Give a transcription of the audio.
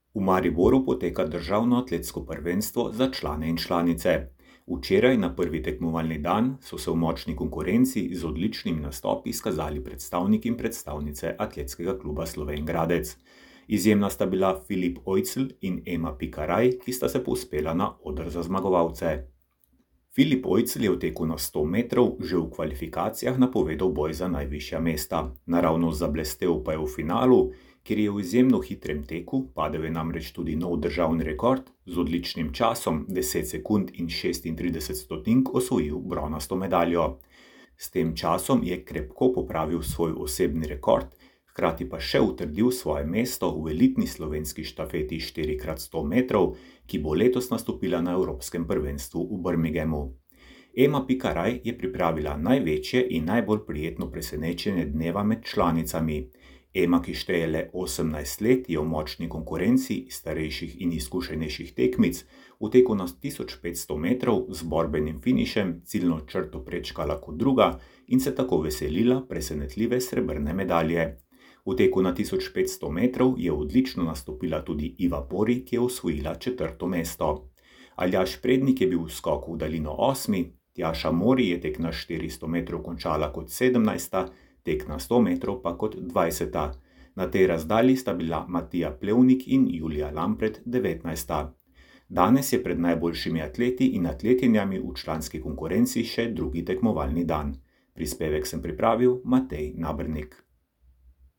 V Mariboru poteka državno atletsko prvenstvo za člane in članice. Včeraj, na prvi tekmovalni dan, so se v močni konkurenci z odličnimi nastopi izkazali predstavniki in predstavnice Atletskega kluba Slovenj Gradec. Izjemna sta bila Filip Ojcl in Ema Pikaraj, ki sta se povzpela na oder za zmagovalce. Filip Ojcl je v teku na 100 metrov že v kvalifikacijah napovedal boj za najvišja mesta. Naravnost zablestel pa je v finalu, kjer je v izjemno hitrem teku, padel je namreč tudi nov državni rekord, z odličnim časom 10 sekund in 36 stotink osvojil bronasto medaljo. S tem časom je krepko popravil svoj osebni rekord, hkrati pa še utrdil svoje mesto v elitni slovenski štafeti 4x100 metrov, ki bo letos nastopila na Evropskem prvenstvu v Birminghamu. Ema Pikaraj je pripravila največje in najbolj prijetno presenečenje dneva med članicami. Ema, ki šteje le 18 let, je v močni konkurenci starejših in izkušenejših tekmic v teku na 1500 metrov z borbenim finišem ciljno črto prečkala kot druga in se tako veselila presenetljive srebrne medalje. V teku na 1500 metrov je odlično nastopila tudi Iva Pori, ki je osvojila 4. mesto. Aljaž Prednik je bil v skoku v daljino 8., Tjaša Mori je tek na 400 metrov končala kot 17., tek na 100 metrov pa kot 20. Na tej razdalji sta bila Matija Plevnik in Julija Lampret 19. Danes je pred najboljšimi atleti in atletinjami v članski konkurenci še drugi tekmovalni dan. Prispevek sem pripravil Matej Nabernik.